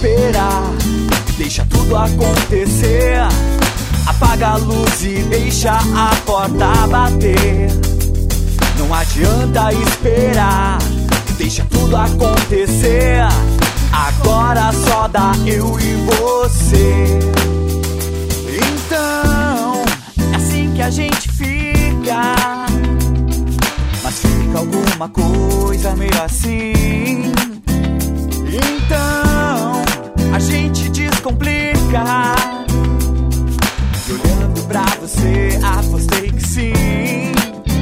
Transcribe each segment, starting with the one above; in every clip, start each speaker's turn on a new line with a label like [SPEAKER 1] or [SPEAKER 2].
[SPEAKER 1] esperar, deixa tudo acontecer. Apaga a luz e deixa a porta bater. Não adianta esperar, deixa tudo acontecer. Agora só dá eu e você. Então, é assim que a gente fica, mas fica alguma coisa meio assim. Então, a gente descomplica. E olhando pra você, apostei que sim.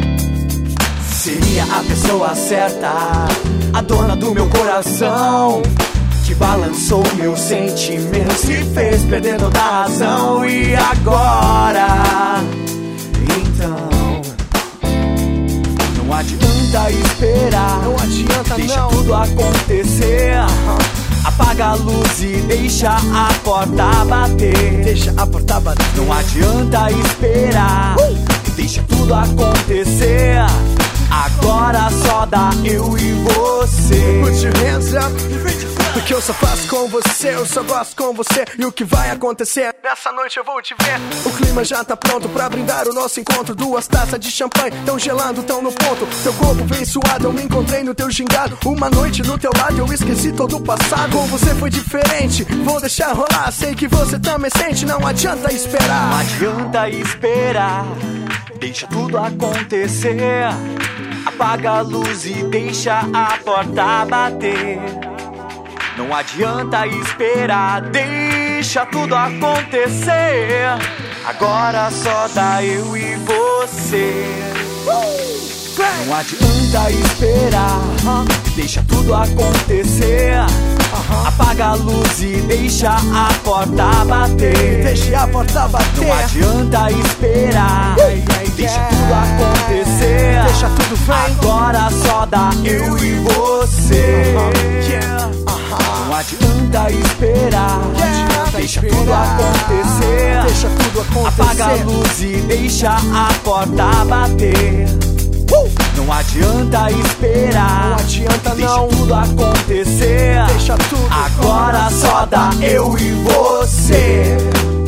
[SPEAKER 1] Seria a pessoa certa, a dona do meu coração, que balançou meus sentimentos e fez perder toda a razão. E agora, então, não adianta esperar,
[SPEAKER 2] não adianta,
[SPEAKER 1] deixa
[SPEAKER 2] não.
[SPEAKER 1] tudo acontecer. Apaga a luz e deixa a porta bater.
[SPEAKER 2] Deixa a porta bater.
[SPEAKER 1] Não adianta esperar, deixa tudo acontecer. Agora só dá eu e você.
[SPEAKER 2] Put your hands up. Porque eu só faço com você, eu só gosto com você. E o que vai acontecer? Nessa noite eu vou te ver. O clima já tá pronto pra brindar o nosso encontro. 2 taças de champanhe, tão gelando, tão no ponto. Teu corpo vem suado, eu me encontrei no teu gingado. Uma noite no teu lado, eu esqueci todo o passado. Com você foi diferente, vou deixar rolar. Sei que você também sente, não adianta esperar.
[SPEAKER 1] Não adianta esperar, deixa tudo acontecer. Apaga a luz e deixa a porta bater. Não adianta esperar, deixa tudo acontecer. Agora só dá eu e você. Não adianta esperar, deixa tudo acontecer. Apaga a luz e deixa a porta bater.
[SPEAKER 2] Deixa a porta bater.
[SPEAKER 1] Não adianta esperar, deixa tudo acontecer.
[SPEAKER 2] Deixa tudo vem.
[SPEAKER 1] Agora só dá eu e você. Não adianta esperar, deixa tudo acontecer.
[SPEAKER 2] Deixa tudo acontecer.
[SPEAKER 1] Apaga a luz e deixa a porta bater. Não adianta esperar,
[SPEAKER 2] não adianta,
[SPEAKER 1] deixa
[SPEAKER 2] não.
[SPEAKER 1] tudo acontecer.
[SPEAKER 2] Deixa tudo
[SPEAKER 1] agora só dá eu e você.